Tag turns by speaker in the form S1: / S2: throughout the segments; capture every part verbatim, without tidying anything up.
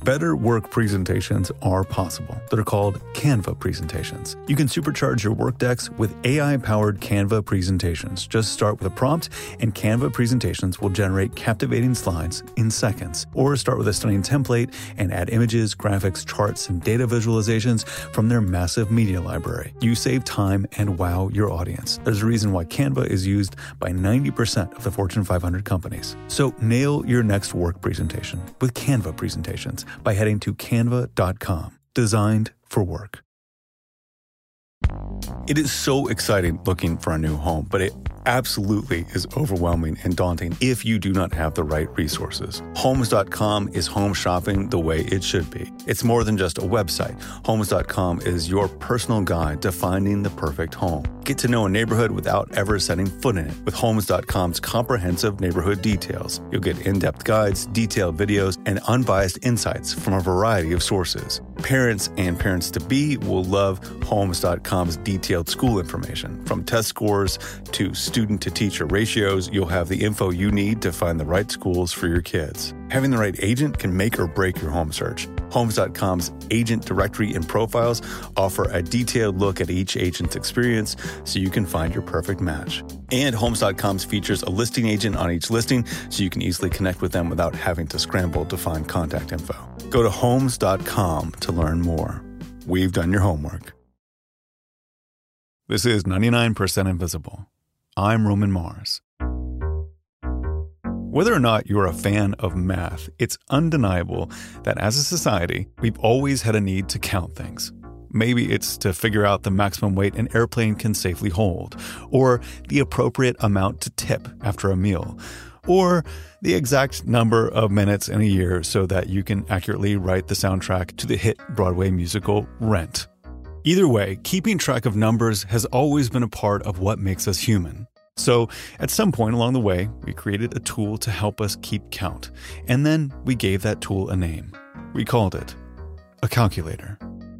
S1: Better work presentations are possible. They're called Canva presentations. You can supercharge your work decks with A I-powered Canva presentations. Just start with a prompt, and Canva presentations will generate captivating slides in seconds. Or start with a stunning template and add images, graphics, charts, and data visualizations from their massive media library. You save time and wow your audience. There's a reason why Canva is used by ninety percent of the Fortune five hundred companies. So nail your next work presentation with Canva presentations by heading to canva dot com. Designed for work. It is so exciting looking for a new home, but it absolutely is overwhelming and daunting if you do not have the right resources. Homes dot com is home shopping the way it should be. It's more than just a website. Homes dot com is your personal guide to finding the perfect home. Get to know a neighborhood without ever setting foot in it with Homes dot com's comprehensive neighborhood details. You'll get in-depth guides, detailed videos, and unbiased insights from a variety of sources. Parents and parents-to-be will love Homes dot com's detailed school information. From test scores to student-to-teacher ratios, you'll have the info you need to find the right schools for your kids. Having the right agent can make or break your home search. Homes dot com's agent directory and profiles offer a detailed look at each agent's experience so you can find your perfect match. And Homes dot com's features a listing agent on each listing so you can easily connect with them without having to scramble to find contact info. Go to Homes dot com to learn more. We've done your homework. This is ninety-nine percent Invisible. I'm Roman Mars. Whether or not you're a fan of math, it's undeniable that as a society, we've always had a need to count things. Maybe it's to figure out the maximum weight an airplane can safely hold, or the appropriate amount to tip after a meal, or the exact number of minutes in a year so that you can accurately write the soundtrack to the hit Broadway musical Rent. Either way, keeping track of numbers has always been a part of what makes us human. So, at some point along the way, we created a tool to help us keep count, and then we gave that tool a name. We called it a calculator.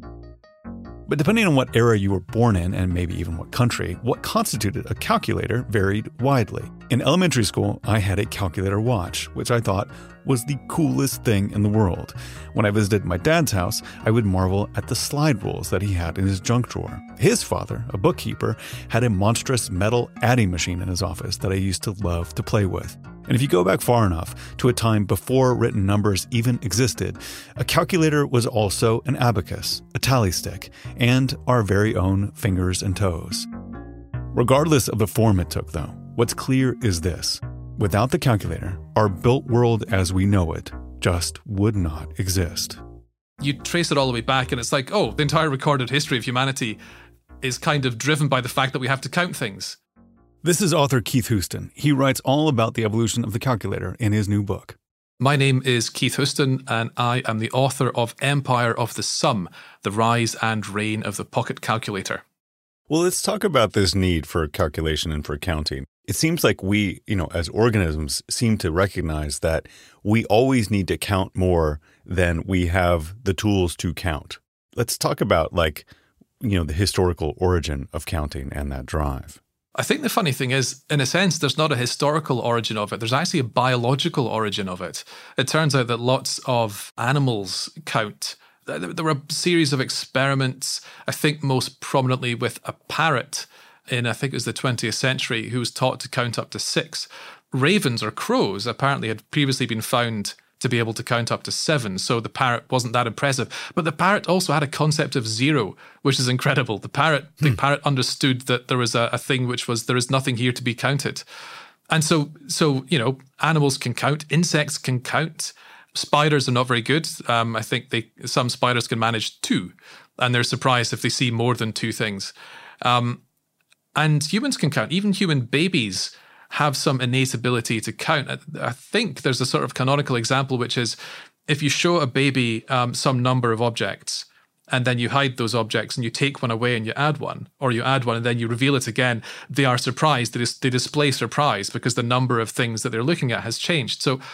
S1: But depending on what era you were born in, and maybe even what country, what constituted a calculator varied widely. In elementary school, I had a calculator watch, which I thought was the coolest thing in the world. When I visited my dad's house, I would marvel at the slide rules that he had in his junk drawer. His father, a bookkeeper, had a monstrous metal adding machine in his office that I used to love to play with. And if you go back far enough to a time before written numbers even existed, a calculator was also an abacus, a tally stick, and our very own fingers and toes. Regardless of the form it took, though, what's clear is this. Without the calculator, our built world as we know it just would not exist.
S2: You trace it all the way back and it's like, oh, the entire recorded history of humanity is kind of driven by the fact that we have to count things.
S1: This is author Keith Houston. He writes all about the evolution of the calculator in his new book.
S2: My name is Keith Houston, and I am the author of Empire of the Sum, The Rise and Reign of the Pocket Calculator.
S1: Well, let's talk about this need for calculation and for counting. It seems like we, you know, as organisms seem to recognize that we always need to count more than we have the tools to count. Let's talk about, like, you know, the historical origin of counting and that drive.
S2: I think the funny thing is, in a sense, there's not a historical origin of it. There's actually a biological origin of it. It turns out that lots of animals count. There were a series of experiments, I think most prominently with a parrot in, I think it was the twentieth century, who was taught to count up to six. Ravens or crows apparently had previously been found to be able to count up to seven, so the parrot wasn't that impressive. But the parrot also had a concept of zero, which is incredible. The parrot, hmm. the parrot understood that there was a, a thing which was, there is nothing here to be counted. And so, so you know, animals can count, insects can count. Spiders are not very good. Um, I think they some spiders can manage two, and they're surprised if they see more than two things. Um, and humans can count. Even human babies have some innate ability to count. I think there's a sort of canonical example, which is if you show a baby um, some number of objects, and then you hide those objects and you take one away and you add one, or you add one and then you reveal it again, they are surprised. They, dis- they display surprise because the number of things that they're looking at has changed. So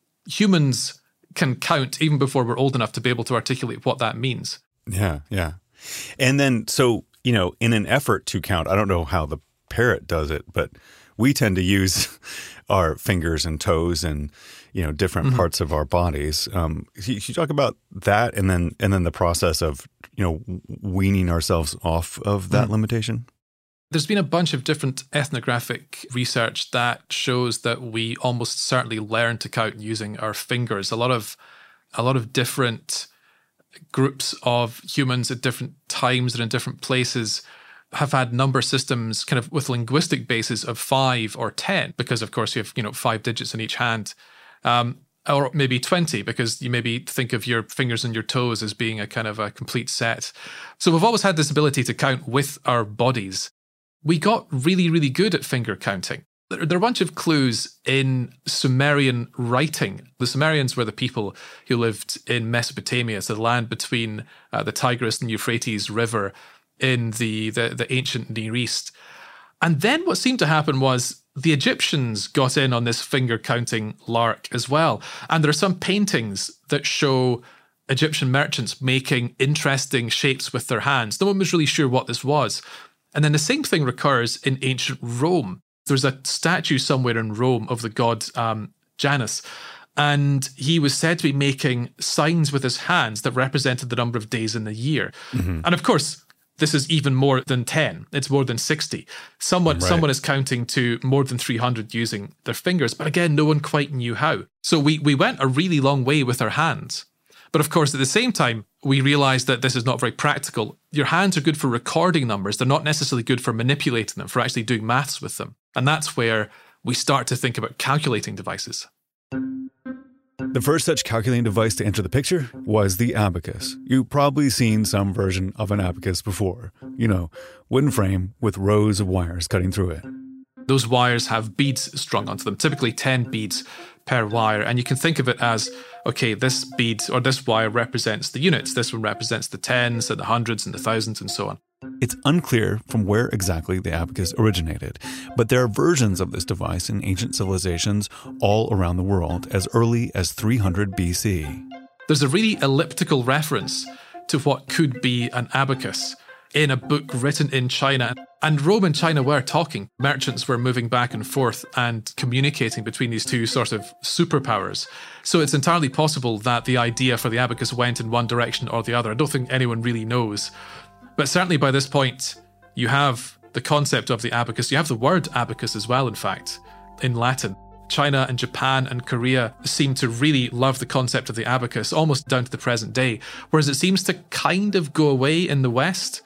S2: humans can count even before we're old enough to be able to articulate what that means.
S1: Yeah, yeah. And then, so, you know, in an effort to count, I don't know how the parrot does it, but we tend to use our fingers and toes and, you know, different
S2: mm-hmm.
S1: parts of our bodies. Um, can you talk about that and then and then the process of, you know, weaning ourselves off of that mm-hmm. limitation?
S2: There's been a bunch of different ethnographic research that shows that we almost certainly learn to count using our fingers. A lot of a lot of different groups of humans at different times and in different places have had number systems kind of with linguistic bases of five or ten, because of course you have, you know, five digits in each hand, um, or maybe twenty, because you maybe think of your fingers and your toes as being a kind of a complete set. So we've always had this ability to count with our bodies. We got really, really good at finger counting. There are a bunch of clues in Sumerian writing. The Sumerians were the people who lived in Mesopotamia, so the land between uh, the Tigris and Euphrates River in the, the, the ancient Near East. And then what seemed to happen was the Egyptians got in on this finger counting lark as well. And there are some paintings that show Egyptian merchants making interesting shapes with their hands. No one was really sure what this was. And then the same thing recurs in ancient Rome. There's a statue somewhere in Rome of the god um, Janus, and he was said to be making signs with his hands that represented the number of days in the year. Mm-hmm. And of course, this is even more than ten. It's more than sixty. Someone, right. someone is counting to more than three hundred using their fingers, but again, no one quite knew how. So we we went a really long way with our hands. But of course, at the same time, we realized that this is not very practical. Your hands are good for recording numbers. They're not necessarily good for manipulating them, for actually doing maths with them. And that's where we start to think about calculating devices.
S1: The first such calculating device to enter the picture was the abacus. You've probably seen some version of an abacus before. You know, wooden frame with rows of wires cutting through it.
S2: Those wires have beads strung onto them, typically ten beads per wire. And you can think of it as, okay, this bead or this wire represents the units. This one represents the tens and the hundreds and the thousands and so on.
S1: It's unclear from where exactly the abacus originated, but there are versions of this device in ancient civilizations all around the world as early as three hundred B C.
S2: There's a really elliptical reference to what could be an abacus in a book written in China. And Rome and China were talking. Merchants were moving back and forth and communicating between these two sort of superpowers. So it's entirely possible that the idea for the abacus went in one direction or the other. I don't think anyone really knows. But certainly by this point, you have the concept of the abacus. You have the word abacus as well, in fact, in Latin. China and Japan and Korea seem to really love the concept of the abacus, almost down to the present day, whereas it seems to kind of go away in the West.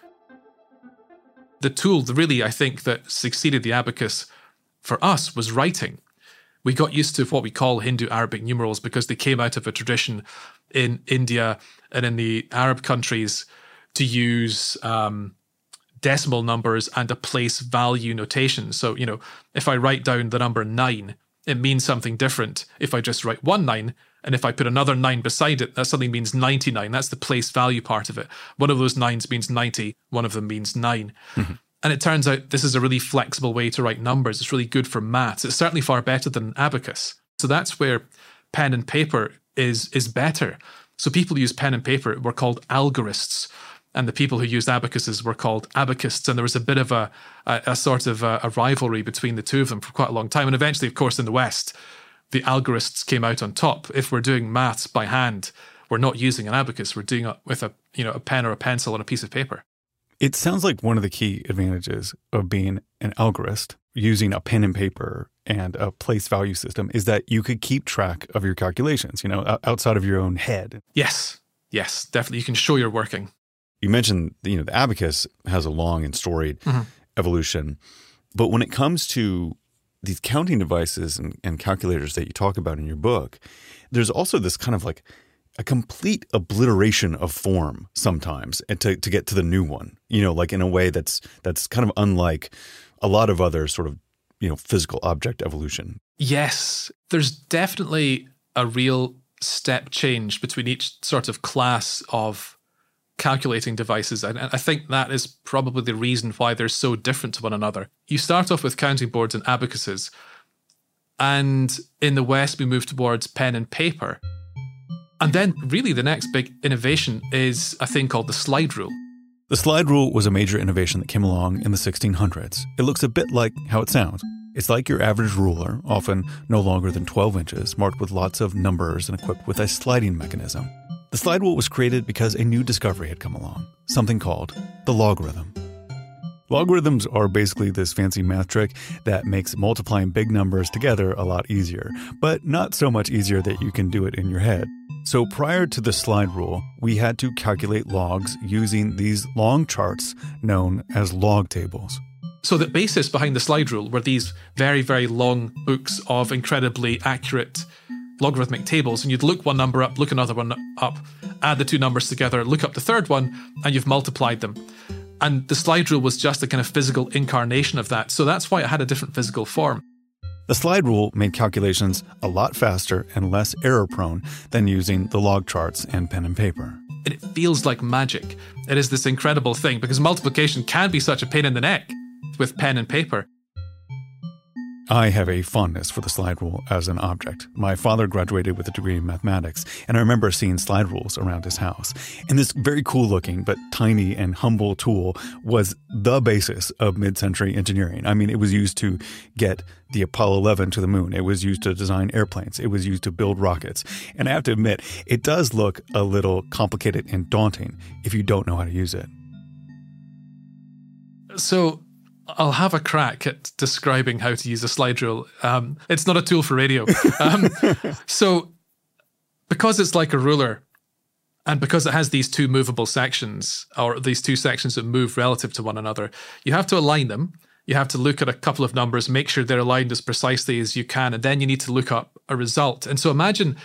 S2: The tool, really, I think, that succeeded the abacus for us was writing. We got used to what we call Hindu-Arabic numerals because they came out of a tradition in India and in the Arab countries to use um, decimal numbers and a place value notation. So, you know, if I write down the number nine, it means something different if I just write one nine. And if I put another nine beside it, that suddenly means ninety-nine. That's the place value part of it. One of those nines means ninety. One of them means nine. Mm-hmm. And it turns out this is a really flexible way to write numbers. It's really good for maths. It's certainly far better than an abacus. So that's where pen and paper is, is better. So people who use pen and paper were called algorists. And the people who used abacuses were called abacists. And there was a bit of a, a, a sort of a, a rivalry between the two of them for quite a long time. And eventually, of course, in the West, the algorists came out on top. If we're doing maths by hand, we're not using an abacus. We're doing it with a, you know, a pen or a pencil on a piece of paper.
S1: It sounds like one of the key advantages of being an algorist, using a pen and paper and a place value system, is that you could keep track of your calculations, you know, outside of your own head.
S2: Yes, yes, definitely. You can show you're working.
S1: You mentioned, you know, the abacus has a long and storied mm-hmm. evolution. But when it comes to these counting devices and, and calculators that you talk about in your book, there's also this kind of like a complete obliteration of form sometimes and to, to get to the new one, you know, like in a way that's that's kind of unlike a lot of other sort of, you know, physical object evolution.
S2: Yes, there's definitely a real step change between each sort of class of calculating devices. And I think that is probably the reason why they're so different to one another. You start off with counting boards and abacuses. And in the West, we move towards pen and paper. And then really the next big innovation is a thing called the slide rule.
S1: The slide rule was a major innovation that came along in the sixteen hundreds. It looks a bit like how it sounds. It's like your average ruler, often no longer than twelve inches, marked with lots of numbers and equipped with a sliding mechanism. The slide rule was created because a new discovery had come along, something called the logarithm. Logarithms are basically this fancy math trick that makes multiplying big numbers together a lot easier, but not so much easier that you can do it in your head. So prior to the slide rule, we had to calculate logs using these long charts known as log tables.
S2: So the basis behind the slide rule were these very, very long books of incredibly accurate logarithmic tables. And you'd look one number up, look another one up, add the two numbers together, look up the third one, and you've multiplied them. And the slide rule was just a kind of physical incarnation of that. So that's why it had a different physical form.
S1: The slide rule made calculations a lot faster and less error-prone than using the log charts and pen and paper.
S2: And it feels like magic. It is this incredible thing, because multiplication can be such a pain in the neck with pen and paper.
S1: I have a fondness for the slide rule as an object. My father graduated with a degree in mathematics, and I remember seeing slide rules around his house. And this very cool-looking but tiny and humble tool was the basis of mid-century engineering. I mean, it was used to get the Apollo eleven to the moon. It was used to design airplanes. It was used to build rockets. And I have to admit, it does look a little complicated and daunting if you don't know how to use it.
S2: So I'll have a crack at describing how to use a slide rule. Um, it's not a tool for radio. Um, so because it's like a ruler, and because it has these two movable sections, or these two sections that move relative to one another, you have to align them. You have to look at a couple of numbers, make sure they're aligned as precisely as you can, and then you need to look up a result. And so imagine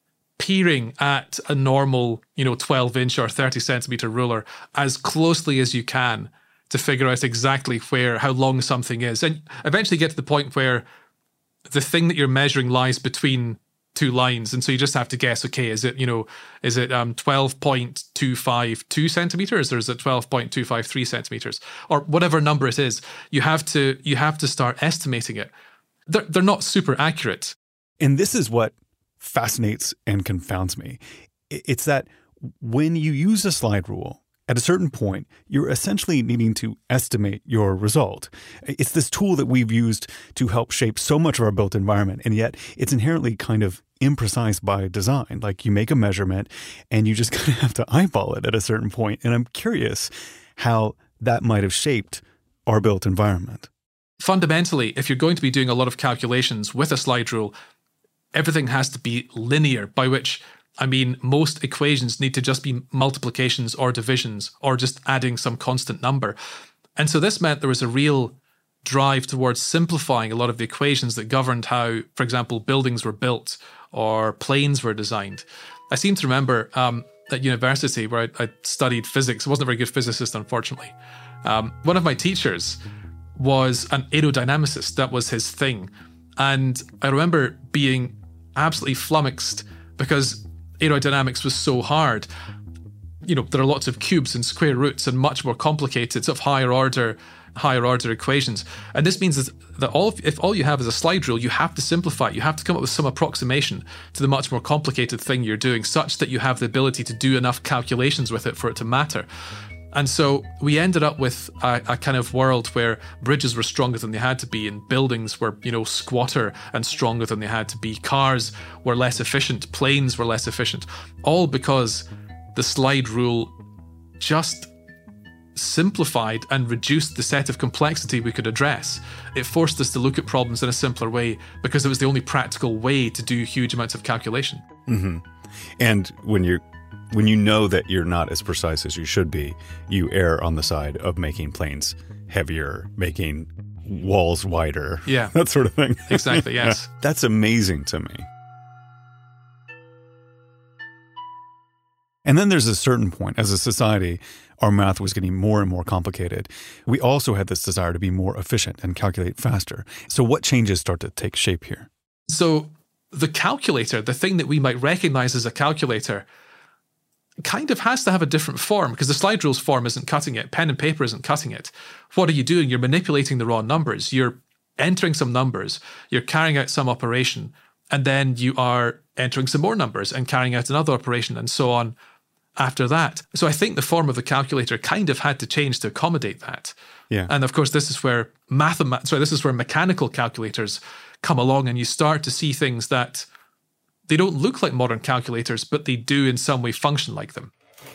S2: peering at a normal, you know, twelve inch or thirty centimeter ruler as closely as you can to figure out exactly where, how long something is. And eventually get to the point where the thing that you're measuring lies between two lines. And so you just have to guess, okay, is it, you know, is it um, twelve point two five two centimeters, or is it twelve point two five three centimeters, or whatever number it is? You have to, you have to start estimating it. They're, they're not super accurate.
S1: And this is what fascinates and confounds me. It's that when you use a slide rule, at a certain point, you're essentially needing to estimate your result. It's this tool that we've used to help shape so much of our built environment, and yet it's inherently kind of imprecise by design. Like, you make a measurement and you just kind of have to eyeball it at a certain point. And I'm curious how that might have shaped our built environment.
S2: Fundamentally, if you're going to be doing a lot of calculations with a slide rule, everything has to be linear, by which I mean, most equations need to just be multiplications or divisions or just adding some constant number. And so this meant there was a real drive towards simplifying a lot of the equations that governed how, for example, buildings were built or planes were designed. I seem to remember um, at university where I, I studied physics. I wasn't a very good physicist, unfortunately. Um, one of my teachers was an aerodynamicist. That was his thing. And I remember being absolutely flummoxed because aerodynamics was so hard. You know, there are lots of cubes and square roots and much more complicated, sort of higher order, higher order equations. And this means that all of, if all you have is a slide rule, you have to simplify it. You have to come up with some approximation to the much more complicated thing you're doing, such that you have the ability to do enough calculations with it for it to matter. And so we ended up with a, a kind of world where bridges were stronger than they had to be, and buildings were, you know, squatter and stronger than they had to be. Cars were less efficient, planes were less efficient, all because the slide rule just simplified and reduced the set of complexity we could address. It forced us to look at problems in a simpler way because it was the only practical way to do huge amounts of calculation.
S1: Mm-hmm. And when you're When you know that you're not as precise as you should be, you err on the side of making planes heavier, making walls wider.
S2: Yeah.
S1: That sort of thing.
S2: Exactly, yes.
S1: Yeah. That's amazing to me. And then there's a certain point, as a society, our math was getting more and more complicated. We also had this desire to be more efficient and calculate faster. So what changes start to take shape here?
S2: So the calculator, the thing that we might recognize as a calculator, kind of has to have a different form, because the slide rules form isn't cutting it. Pen and paper isn't cutting it. What are you doing? You're manipulating the raw numbers. You're entering some numbers. You're carrying out some operation. And then you are entering some more numbers and carrying out another operation and so on. after that. So I think the form of the calculator kind of had to change to accommodate that.
S1: Yeah.
S2: And of course, this is where mathemat- sorry, this is where mechanical calculators come along, and you start to see things that they don't look like modern calculators, but they do in some way function like them.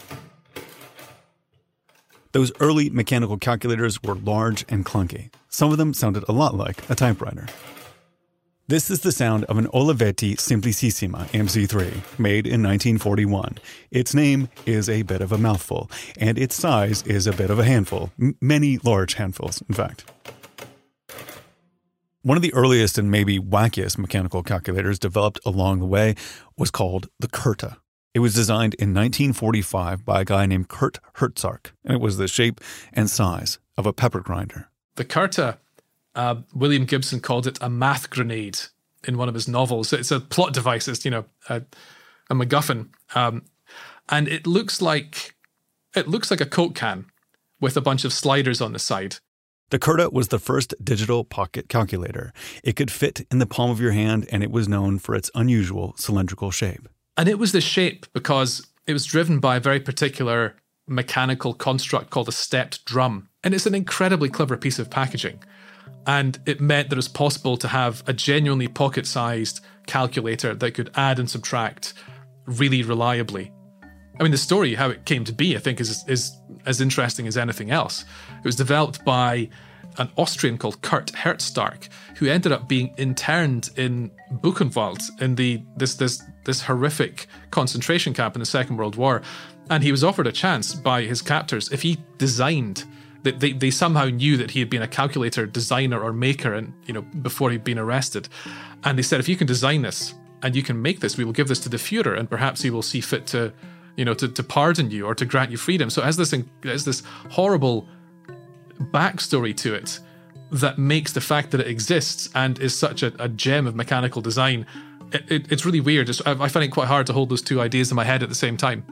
S1: Those early mechanical calculators were large and clunky. Some of them sounded a lot like a typewriter. This is the sound of an Olivetti Simplicissima M C three, made in nineteen forty-one. Its name is a bit of a mouthful, and its size is a bit of a handful. M- many large handfuls, in fact. One of the earliest and maybe wackiest mechanical calculators developed along the way was called the Curta. It was designed in nineteen forty-five by a guy named Kurt Hertzark, and it was the shape and size of a pepper grinder.
S2: The Curta, uh, William Gibson called it a math grenade in one of his novels. It's a plot device, it's, you know, a, a MacGuffin. Um, and it looks like it looks like a Coke can with a bunch of sliders on the side.
S1: The Curta was the first digital pocket calculator. It could fit in the palm of your hand, and it was known for its unusual cylindrical shape.
S2: And it was the shape because it was driven by a very particular mechanical construct called a stepped drum. And it's an incredibly clever piece of packaging. And it meant that it was possible to have a genuinely pocket-sized calculator that could add and subtract really reliably. I mean, the story, how it came to be, I think, is, is as interesting as anything else. It was developed by an Austrian called Kurt Hertzark, who ended up being interned in Buchenwald in the this this this horrific concentration camp in the Second World War. And he was offered a chance by his captors if he designed, that they, they somehow knew that he had been a calculator designer or maker, and you know, before he'd been arrested. And they said, if you can design this and you can make this, we will give this to the Führer, and perhaps he will see fit to, you know, to, to pardon you or to grant you freedom. So it has this, it has this horrible backstory to it that makes the fact that it exists and is such a, a gem of mechanical design, it, it, it's really weird. It's, I, I find it quite hard to hold those two ideas in my head at the same time.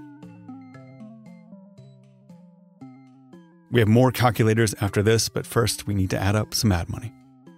S1: We have more calculators after this, but first we need to add up some ad money.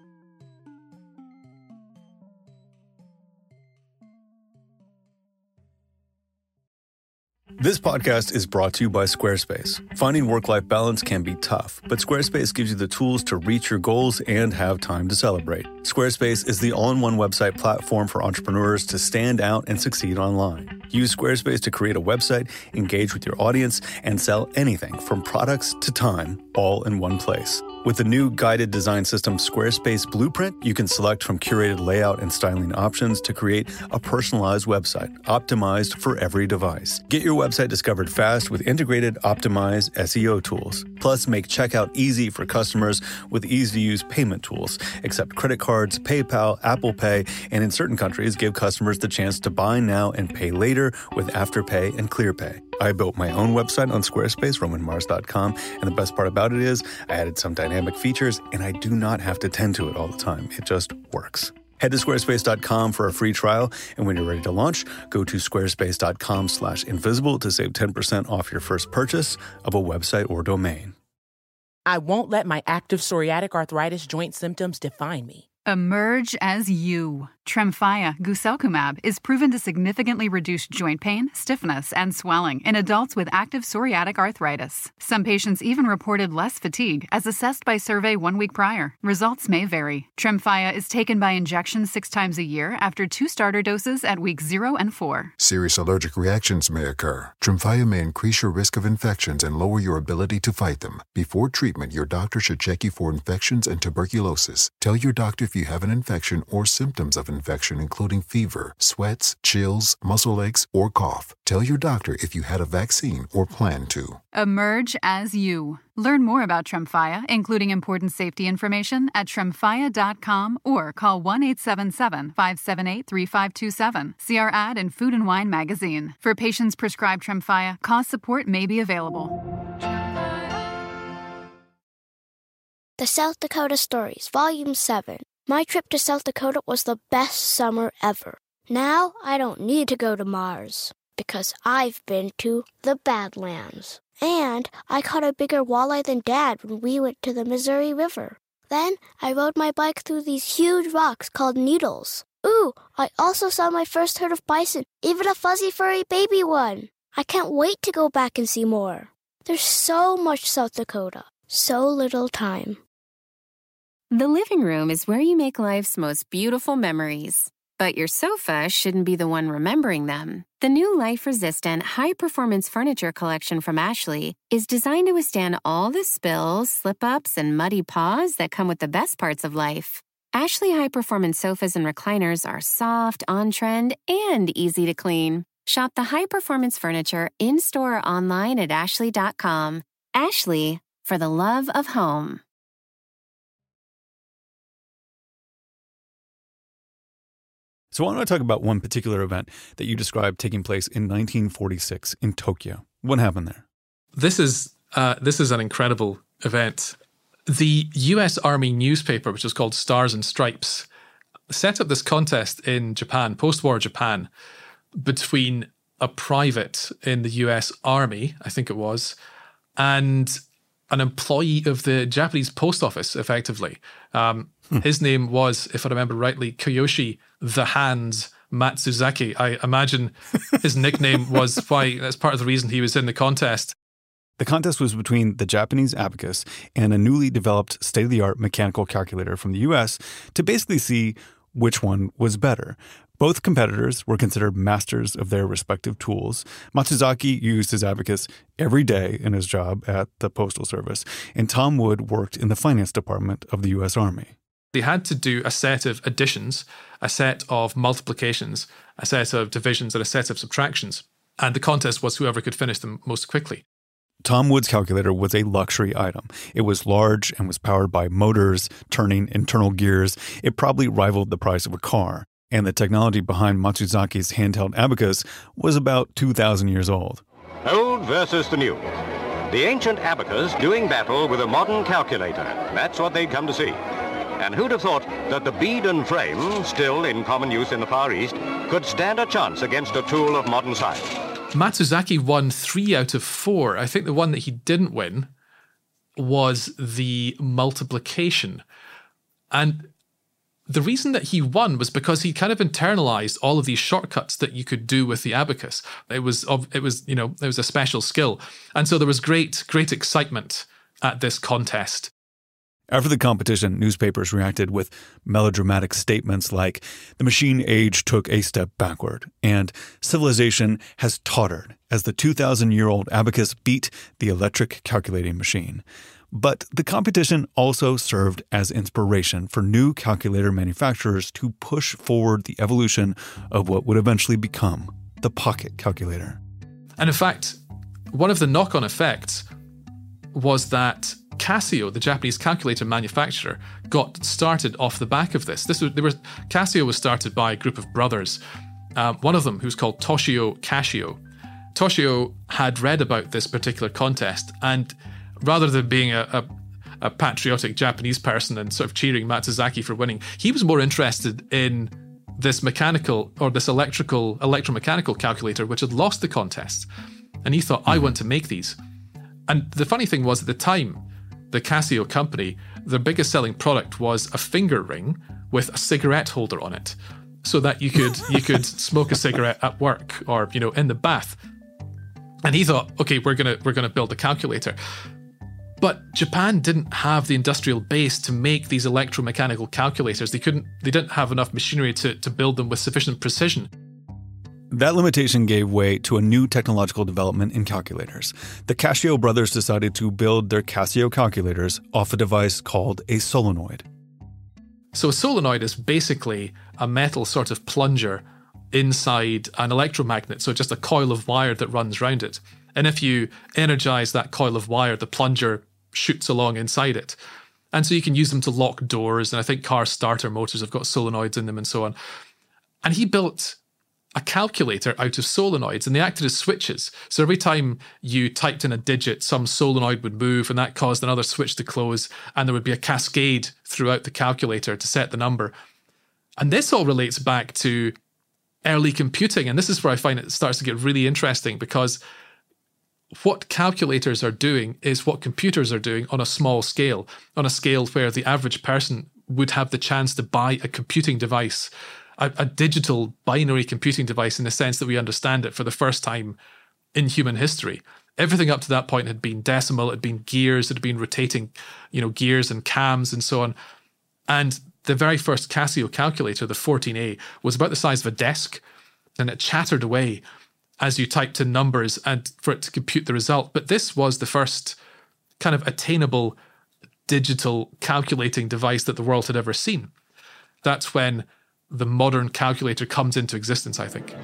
S1: This podcast is brought to you by Squarespace. Finding work-life balance can be tough, but Squarespace gives you the tools to reach your goals and have time to celebrate. Squarespace is the all-in-one website platform for entrepreneurs to stand out and succeed online. Use Squarespace to create a website, engage with your audience, and sell anything from products to time, all in one place. With the new guided design system Squarespace Blueprint, you can select from curated layout and styling options to create a personalized website, optimized for every device. Get your website discovered fast with integrated, optimized S E O tools. Plus, make checkout easy for customers with easy-to-use payment tools. Accept credit cards, PayPal, Apple Pay, and in certain countries, give customers the chance to buy now and pay later with Afterpay and ClearPay. I built my own website on Squarespace, roman mars dot com, and the best part about it is I added some dynamic features, and I do not have to tend to it all the time. It just works. Head to squarespace dot com for a free trial, and when you're ready to launch, go to squarespace dot com slash invisible to save ten percent off your first purchase of a website or domain.
S3: I won't let my active psoriatic arthritis joint symptoms define me.
S4: Emerge as you. Tremfya guselkumab is proven to significantly reduce joint pain, stiffness, and swelling in adults with active psoriatic arthritis. Some patients even reported less fatigue, as assessed by survey one week prior. Results may vary. Tremfya is taken by injection six times a year after two starter doses at weeks zero and four.
S5: Serious allergic reactions may occur. Tremfya may increase your risk of infections and lower your ability to fight them. Before treatment, your doctor should check you for infections and tuberculosis. Tell your doctor if you have an infection or symptoms of infection, including fever, sweats, chills, muscle aches, or cough. Tell your doctor if you had a vaccine or plan to.
S4: Emerge as you. Learn more about Tremfya, including important safety information, at tremfya dot com or call one eight seven seven, five seven eight, three five two seven. See our ad in Food and Wine magazine. For patients prescribed Tremfya, cost support may be available.
S6: The South Dakota Stories, Volume seven. My trip to South Dakota was the best summer ever. Now I don't need to go to Mars, because I've been to the Badlands. And I caught a bigger walleye than Dad when we went to the Missouri River. Then I rode my bike through these huge rocks called needles. Ooh, I also saw my first herd of bison, even a fuzzy furry baby one. I can't wait to go back and see more. There's so much South Dakota, so little time.
S7: The living room is where you make life's most beautiful memories. But your sofa shouldn't be the one remembering them. The new life-resistant, high-performance furniture collection from Ashley is designed to withstand all the spills, slip-ups, and muddy paws that come with the best parts of life. Ashley high-performance sofas and recliners are soft, on-trend, and easy to clean. Shop the high-performance furniture in-store or online at ashley dot com. Ashley, for the love of home.
S1: So I want to talk about one particular event that you described taking place in nineteen forty-six in Tokyo. What happened there?
S2: This is uh, this is an incredible event. The U S Army newspaper, which is called Stars and Stripes, set up this contest in Japan, post-war Japan, between a private in the U S Army, I think it was, and an employee of the Japanese post office, effectively. Um, hmm. His name was, if I remember rightly, Kiyoshi the Hands Matsuzaki. I imagine his nickname was why that's part of the reason he was in the contest.
S1: The contest was between the Japanese abacus and a newly developed state-of-the-art mechanical calculator from the U S to basically see which one was better. Both competitors were considered masters of their respective tools. Matsuzaki used his abacus every day in his job at the Postal Service, and Tom Wood worked in the finance department of the U S Army.
S2: They had to do a set of additions, a set of multiplications, a set of divisions, and a set of subtractions. And the contest was whoever could finish them most quickly.
S1: Tom Wood's calculator was a luxury item. It was large and was powered by motors, turning internal gears. It probably rivaled the price of a car. And the technology behind Matsuzaki's handheld abacus was about two thousand years old.
S8: Old versus the new. The ancient abacus doing battle with a modern calculator. That's what they'd come to see. And who'd have thought that the bead and frame, still in common use in the Far East, could stand a chance against a tool of modern science?
S2: Matsuzaki won three out of four. I think the one that he didn't win was the multiplication. And the reason that he won was because he kind of internalized all of these shortcuts that you could do with the abacus. It was, it was, you know, it was a special skill. And so there was great, great excitement at this contest.
S1: After the competition, newspapers reacted with melodramatic statements like, "The machine age took a step backward," and "Civilization has tottered as the two thousand year old abacus beat the electric calculating machine." But the competition also served as inspiration for new calculator manufacturers to push forward the evolution of what would eventually become the pocket calculator.
S2: And in fact, one of the knock-on effects was that Casio, the Japanese calculator manufacturer, got started off the back of this. This was, they were, Casio was started by a group of brothers. Um, one of them, who's called Toshio Casio. Toshio had read about this particular contest, and rather than being a, a, a patriotic Japanese person and sort of cheering Matsuzaki for winning, he was more interested in this mechanical or this electrical, electromechanical calculator, which had lost the contest. And he thought, I want to make these. And the funny thing was, at the time, the Casio company, their biggest selling product was a finger ring with a cigarette holder on it, so that you could you could smoke a cigarette at work or, you know, in the bath. And he thought, okay, we're gonna we're gonna build a calculator. But Japan didn't have the industrial base to make these electromechanical calculators. They couldn't they didn't have enough machinery to, to build them with sufficient precision.
S1: That limitation gave way to a new technological development in calculators. The Casio brothers decided to build their Casio calculators off a device called a solenoid.
S2: So a solenoid is basically a metal sort of plunger inside an electromagnet, so just a coil of wire that runs around it. And if you energize that coil of wire, the plunger shoots along inside it. And so you can use them to lock doors, and I think car starter motors have got solenoids in them and so on. And he built a calculator out of solenoids, and they acted as switches. So every time you typed in a digit, some solenoid would move, and that caused another switch to close, and there would be a cascade throughout the calculator to set the number. And this all relates back to early computing, and this is where I find it starts to get really interesting, because what calculators are doing is what computers are doing on a small scale, on a scale where the average person would have the chance to buy a computing device, a, a digital binary computing device in the sense that we understand it for the first time in human history. Everything up to that point had been decimal, it had been gears, it had been rotating, you know, gears and cams and so on. And the very first Casio calculator, the fourteen A, was about the size of a desk, and it chattered away as you typed in numbers and for it to compute the result. But this was the first kind of attainable digital calculating device that the world had ever seen. That's when the modern calculator comes into existence, I think.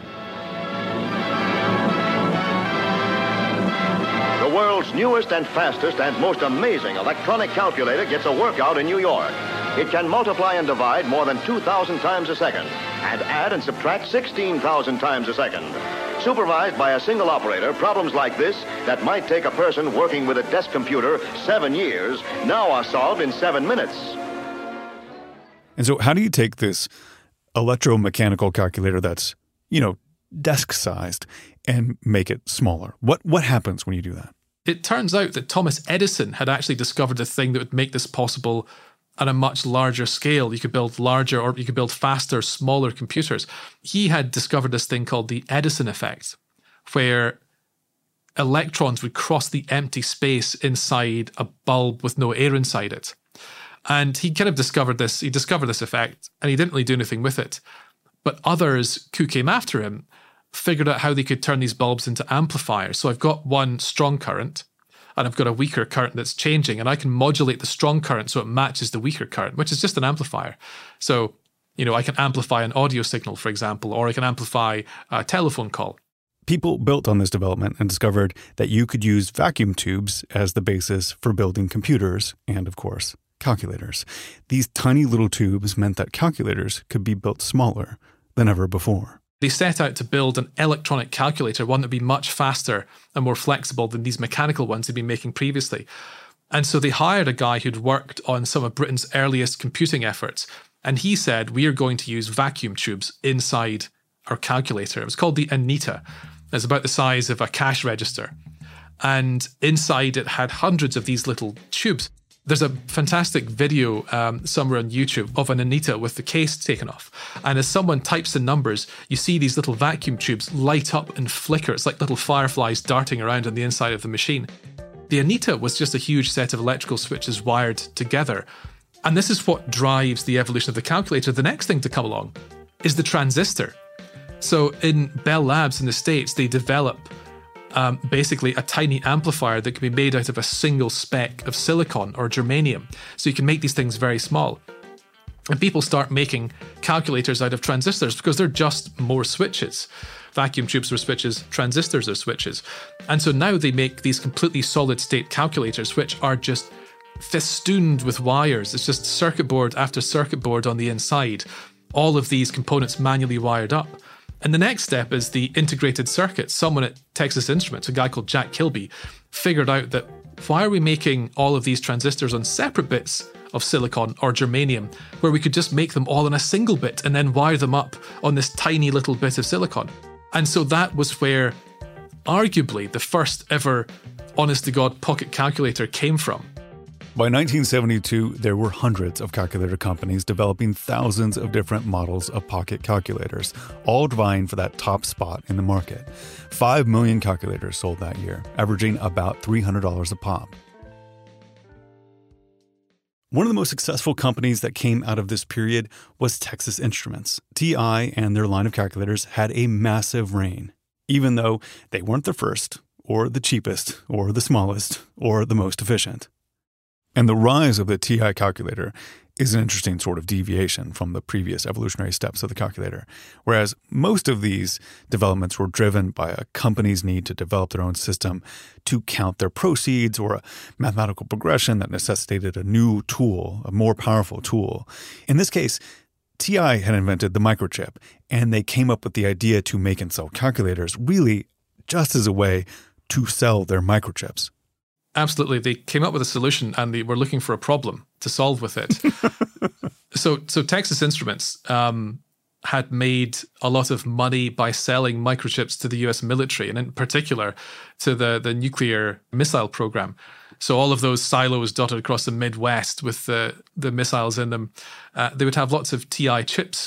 S9: The world's newest and fastest and most amazing electronic calculator gets a workout in New York. It can multiply and divide more than two thousand times a second and add and subtract sixteen thousand times a second. Supervised by a single operator, problems like this that might take a person working with a desk computer seven years now are solved in seven minutes.
S1: And so how do you take this electromechanical calculator that's, you know, desk-sized and make it smaller? What what happens when you do that?
S2: It turns out that Thomas Edison had actually discovered a thing that would make this possible at a much larger scale. You could build larger or you could build faster, smaller computers. He had discovered this thing called the Edison effect, where electrons would cross the empty space inside a bulb with no air inside it. And he kind of discovered this, he discovered this effect, and he didn't really do anything with it. But others who came after him figured out how they could turn these bulbs into amplifiers. So I've got one strong current, and I've got a weaker current that's changing, and I can modulate the strong current so it matches the weaker current, which is just an amplifier. So, you know, I can amplify an audio signal, for example, or I can amplify a telephone call.
S1: People built on this development and discovered that you could use vacuum tubes as the basis for building computers and, of course, calculators. These tiny little tubes meant that calculators could be built smaller than ever before.
S2: They set out to build an electronic calculator, one that would be much faster and more flexible than these mechanical ones they'd been making previously. And so they hired a guy who'd worked on some of Britain's earliest computing efforts. And he said, we are going to use vacuum tubes inside our calculator. It was called the Anita. It's about the size of a cash register. And inside it had hundreds of these little tubes. There's a fantastic video um, somewhere on YouTube of an Anita with the case taken off. And as someone types in numbers, you see these little vacuum tubes light up and flicker. It's like little fireflies darting around on the inside of the machine. The Anita was just a huge set of electrical switches wired together. And this is what drives the evolution of the calculator. The next thing to come along is the transistor. So in Bell Labs in the States, they develop Um, basically a tiny amplifier that can be made out of a single speck of silicon or germanium. So you can make these things very small. And people start making calculators out of transistors because they're just more switches. Vacuum tubes are switches, transistors are switches. And so now they make these completely solid state calculators, which are just festooned with wires. It's just circuit board after circuit board on the inside. All of these components manually wired up. And the next step is the integrated circuit. Someone at Texas Instruments, a guy called Jack Kilby, figured out that why are we making all of these transistors on separate bits of silicon or germanium where we could just make them all in a single bit and then wire them up on this tiny little bit of silicon? And so that was where arguably the first ever honest-to-God pocket calculator came from.
S1: By nineteen seventy-two, there were hundreds of calculator companies developing thousands of different models of pocket calculators, all vying for that top spot in the market. Five million calculators sold that year, averaging about three hundred dollars a pop. One of the most successful companies that came out of this period was Texas Instruments. T I and their line of calculators had a massive reign, even though they weren't the first, or the cheapest, or the smallest, or the most efficient. And the rise of the T I calculator is an interesting sort of deviation from the previous evolutionary steps of the calculator, whereas most of these developments were driven by a company's need to develop their own system to count their proceeds or a mathematical progression that necessitated a new tool, a more powerful tool. In this case, T I had invented the microchip, and they came up with the idea to make and sell calculators really just as a way to sell their microchips.
S2: Absolutely. They came up with a solution and they were looking for a problem to solve with it. so so Texas Instruments um, had made a lot of money by selling microchips to the U S military, and in particular to the, the nuclear missile program. So all of those silos dotted across the Midwest with the, the missiles in them, uh, they would have lots of T I chips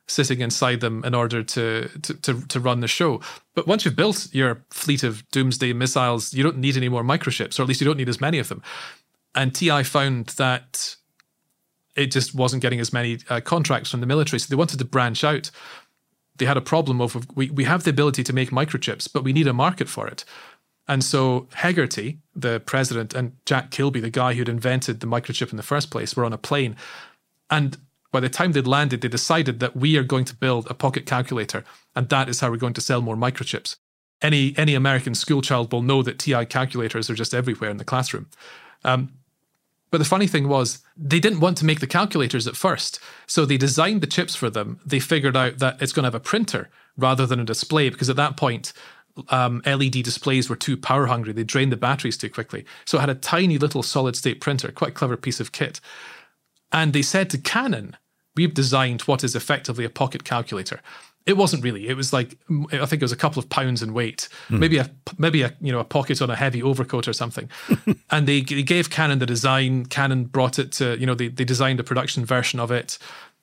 S2: sitting inside them in order to, to, to, to run the show. But once you've built your fleet of doomsday missiles, you don't need any more microchips, or at least you don't need as many of them. And T I found that it just wasn't getting as many uh, contracts from the military, so they wanted to branch out. They had a problem of, we, we have the ability to make microchips, but we need a market for it. And so Hegarty, the president, and Jack Kilby, the guy who'd invented the microchip in the first place, were on a plane. And by the time they'd landed, they decided that we are going to build a pocket calculator, and that is how we're going to sell more microchips. Any any American schoolchild will know that T I calculators are just everywhere in the classroom. Um, but the funny thing was, they didn't want to make the calculators at first, so they designed the chips for them. They figured out that it's going to have a printer rather than a display, because at that point, um, L E D displays were too power hungry. They drained the batteries too quickly. So it had a tiny little solid-state printer, quite a clever piece of kit. And they said to Canon, we've designed what is effectively a pocket calculator. It wasn't really. It was like, I think it was a couple of pounds in weight, mm. maybe a maybe a you know a pocket on a heavy overcoat or something. And they, they gave Canon the design. Canon brought it to, you know, they, they designed a production version of it.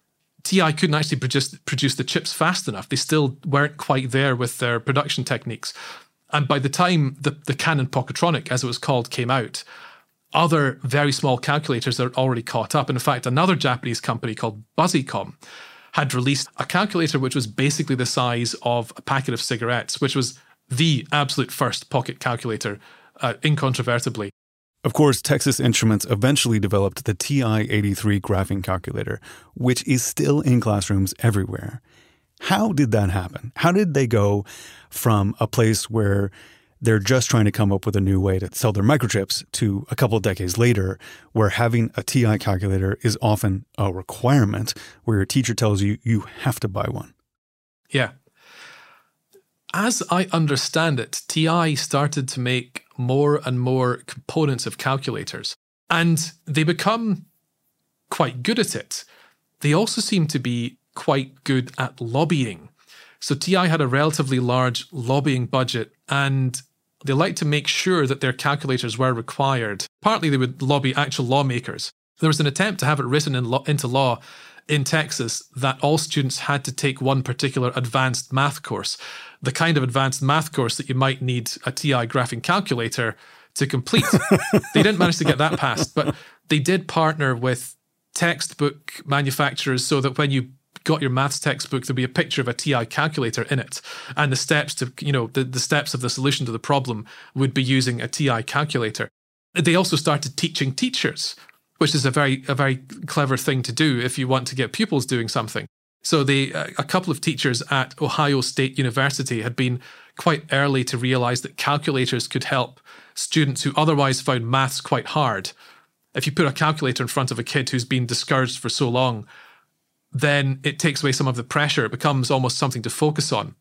S2: T I couldn't actually produce, produce the chips fast enough. They still weren't quite there with their production techniques. And by the time the, the Canon Pocketronic, as it was called, came out, other very small calculators had already caught up. And in fact, another Japanese company called Buzzycom had released a calculator which was basically the size of a packet of cigarettes, which was the absolute first pocket calculator, uh, incontrovertibly.
S1: Of course, Texas Instruments eventually developed the T I eighty-three graphing calculator, which is still in classrooms everywhere. How did that happen? How did they go from a place where they're just trying to come up with a new way to sell their microchips to a couple of decades later, where having a T I calculator is often a requirement, where your teacher tells you you have to buy one?
S2: Yeah. As I understand it, T I started to make more and more components of calculators, and they become quite good at it. They also seem to be quite good at lobbying. So T I had a relatively large lobbying budget, and they liked to make sure that their calculators were required. Partly they would lobby actual lawmakers. There was an attempt to have it written in lo- into law in Texas that all students had to take one particular advanced math course, the kind of advanced math course that you might need a T I graphing calculator to complete. They didn't manage to get that passed, but they did partner with textbook manufacturers so that when you got your maths textbook, there'd be a picture of a T I calculator in it. And the steps to, you know, the, the steps of the solution to the problem would be using a T I calculator. They also started teaching teachers, which is a very, a very clever thing to do if you want to get pupils doing something. So they, a couple of teachers at Ohio State University had been quite early to realize that calculators could help students who otherwise found maths quite hard. If you put a calculator in front of a kid who's been discouraged for so long, then it takes away some of the pressure. It becomes almost something to focus on.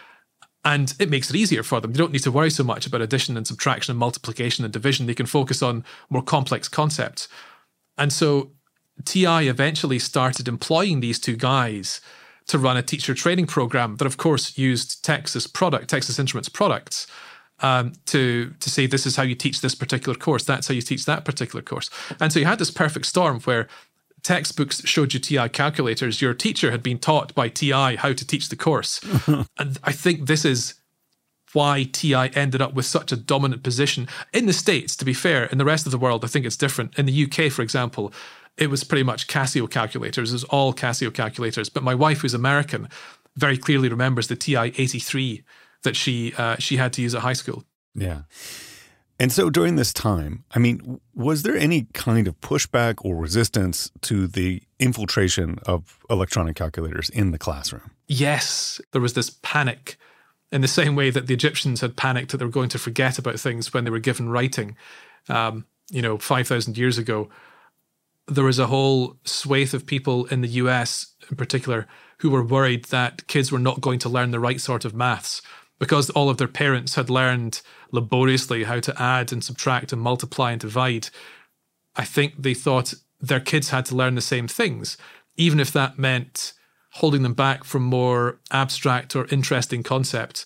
S2: And it makes it easier for them. You don't need to worry so much about addition and subtraction and multiplication and division. They can focus on more complex concepts. And so T I eventually started employing these two guys to run a teacher training program that, of course, used Texas product, Texas Instruments products um, to, to say, this is how you teach this particular course. That's how you teach that particular course. And so you had this perfect storm where textbooks showed you T I calculators. Your teacher had been taught by T I how to teach the course. And I think this is why T I ended up with such a dominant position in the States, to be fair. In the rest of the world, I think it's different. In the U K, for example, it was pretty much Casio calculators. It was all Casio calculators. But my wife, who's American, very clearly remembers the T I eighty-three that she uh, she had to use at high school.
S1: Yeah. And so during this time, I mean, was there any kind of pushback or resistance to the infiltration of electronic calculators in the classroom?
S2: Yes, there was this panic in the same way that the Egyptians had panicked that they were going to forget about things when they were given writing, um, you know, five thousand years ago. There was a whole swathe of people in the U S in particular who were worried that kids were not going to learn the right sort of maths, because all of their parents had learned laboriously how to add and subtract and multiply and divide. I think they thought their kids had to learn the same things, even if that meant holding them back from more abstract or interesting concepts.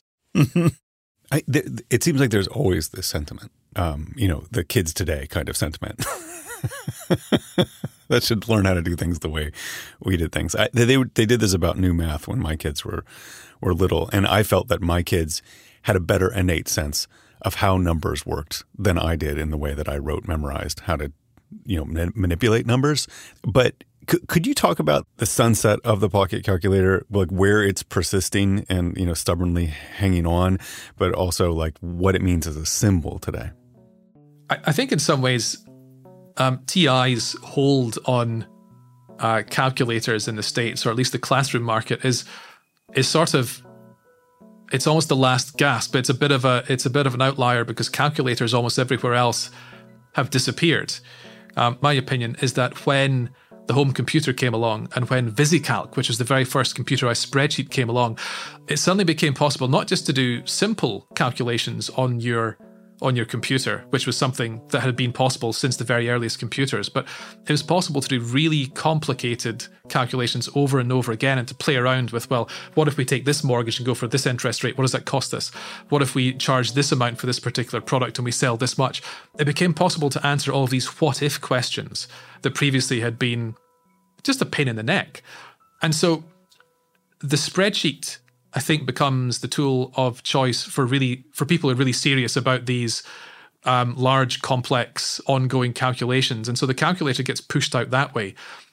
S1: I, th- it seems like there's always this sentiment, um, you know, the kids today kind of sentiment. That should learn how to do things the way we did things. I, they they did this about new math when my kids were were little, and I felt that my kids had a better innate sense of how numbers worked than I did in the way that I wrote, memorized how to, you know, man- manipulate numbers. But could could you talk about the sunset of the pocket calculator, like where it's persisting and, you know, stubbornly hanging on, but also like what it means as a symbol today?
S2: I, I think in some ways, Um, T I's hold on uh, calculators in the States, or at least the classroom market, is is sort of, it's almost the last gasp. It's a bit of a it's a bit of an outlier because calculators almost everywhere else have disappeared. Um, my opinion is that when the home computer came along and when VisiCalc, which was the very first computerized spreadsheet, came along, it suddenly became possible not just to do simple calculations on your on your computer, which was something that had been possible since the very earliest computers, but it was possible to do really complicated calculations over and over again and to play around with, well, what if we take this mortgage and go for this interest rate? What does that cost us? What if we charge this amount for this particular product and we sell this much? It became possible to answer all of these what-if questions that previously had been just a pain in the neck. And so the spreadsheet, I think, becomes the tool of choice for really for people who are really serious about these um, large, complex, ongoing calculations. And so the calculator gets pushed out that way.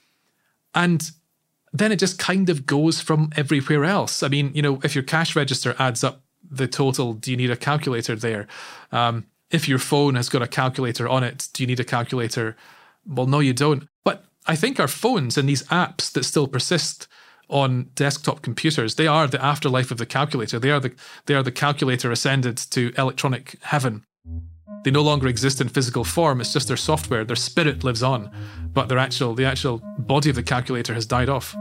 S2: And then it just kind of goes from everywhere else. I mean, you know, if your cash register adds up the total, do you need a calculator there? Um, if your phone has got a calculator on it, do you need a calculator? Well, no, you don't. But I think our phones and these apps that still persist on desktop computers, they are the afterlife of the calculator. They are the they are the calculator ascended to electronic heaven. They no longer exist in physical form. It's just their software. Their spirit lives on, but their actual the actual body of the calculator has died off.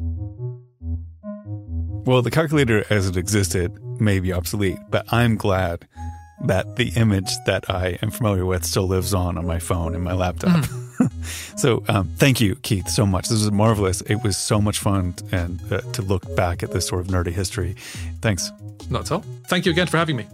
S1: Well, the calculator as it existed may be obsolete, but I'm glad that the image that I am familiar with still lives on on my phone and my laptop. Mm. So um, thank you, Keith, so much. This was marvelous. It was so much fun and uh, to look back at this sort of nerdy history. Thanks.
S2: Not at all. Thank you again for having me.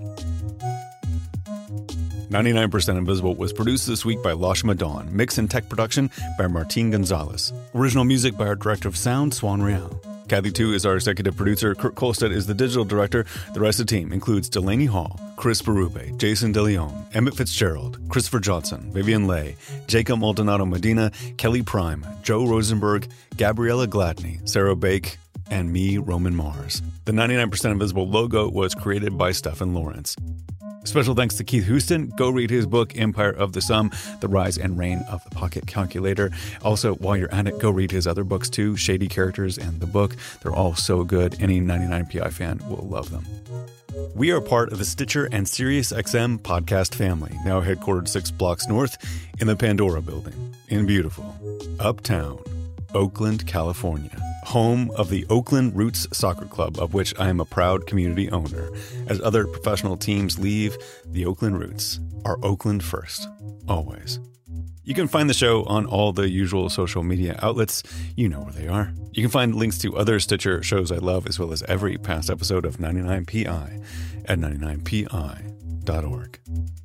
S1: ninety-nine percent Invisible was produced this week by Lashma Dawn. Mix and tech production by Martin Gonzalez. Original music by our director of sound, Swan Real. Kathy Tu is our executive producer. Kurt Kolstad is the digital director. The rest of the team includes Delaney Hall, Chris Berube, Jason DeLeon, Emmett Fitzgerald, Christopher Johnson, Vivian Leigh, Jacob Maldonado Medina, Kelly Prime, Joe Rosenberg, Gabriella Gladney, Sarah Bake, and me, Roman Mars. The ninety-nine percent Invisible logo was created by Stephen Lawrence. Special thanks to Keith Houston. Go read his book, Empire of the Sum, The Rise and Reign of the Pocket Calculator. Also, while you're at it, go read his other books too, Shady Characters and The Book. They're all so good. Any ninety-nine P I fan will love them. We are part of the Stitcher and SiriusXM podcast family, now headquartered six blocks north in the Pandora Building in beautiful Uptown, Oakland, California. Home of the Oakland Roots Soccer Club, of which I am a proud community owner. As other professional teams leave, the Oakland Roots are Oakland first, always. You can find the show on all the usual social media outlets. You know where they are. You can find links to other Stitcher shows I love, as well as every past episode of ninety-nine P I at ninety-nine P I dot org.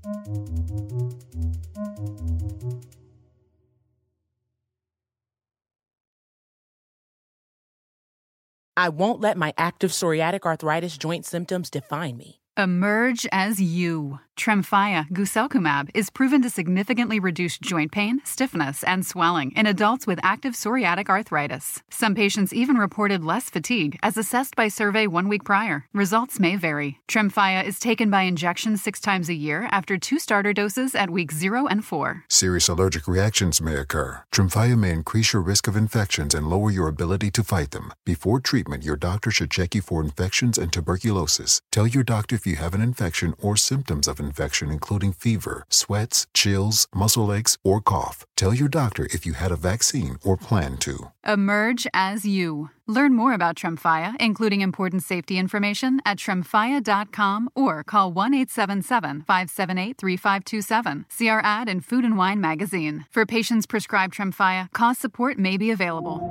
S3: I won't let my active psoriatic arthritis joint symptoms define me.
S4: Emerge as you. Tremfya guselkumab is proven to significantly reduce joint pain, stiffness, and swelling in adults with active psoriatic arthritis. Some patients even reported less fatigue, as assessed by survey one week prior. Results may vary. Tremfya is taken by injection six times a year after two starter doses at weeks zero and four.
S5: Serious allergic reactions may occur. Tremfya may increase your risk of infections and lower your ability to fight them. Before treatment, your doctor should check you for infections and tuberculosis. Tell your doctor if you have an infection or symptoms of infection, including fever, sweats, chills, muscle aches, or cough. Tell your doctor if you had a vaccine or plan to.
S4: Emerge as you. Learn more about Tremfya, including important safety information, at tremfya dot com or call one eight seven seven, five seven eight, three five two seven. See our ad in Food and Wine magazine. For patients prescribed Tremfya, cost support may be available.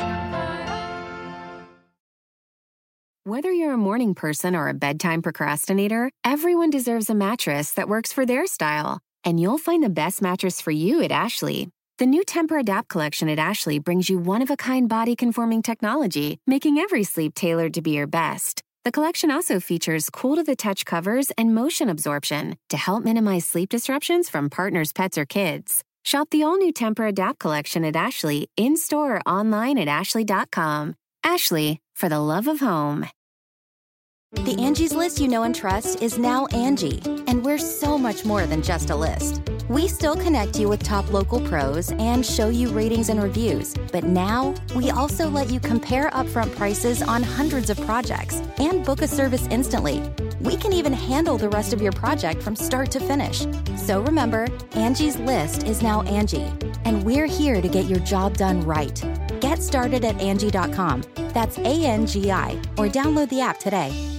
S7: Whether you're a morning person or a bedtime procrastinator, everyone deserves a mattress that works for their style. And you'll find the best mattress for you at Ashley. The new Temper-Adapt collection at Ashley brings you one-of-a-kind body-conforming technology, making every sleep tailored to be your best. The collection also features cool-to-the-touch covers and motion absorption to help minimize sleep disruptions from partners, pets, or kids. Shop the all-new Temper-Adapt collection at Ashley, in-store or online at ashley dot com. Ashley, for the love of home.
S10: The Angie's List you know and trust is now Angie, and we're so much more than just a list. We still connect you with top local pros and show you ratings and reviews, but now we also let you compare upfront prices on hundreds of projects and book a service instantly. We can even handle the rest of your project from start to finish. So remember, Angie's List is now Angie, and we're here to get your job done right. Get started at Angie dot com. That's A N G I, or download the app today.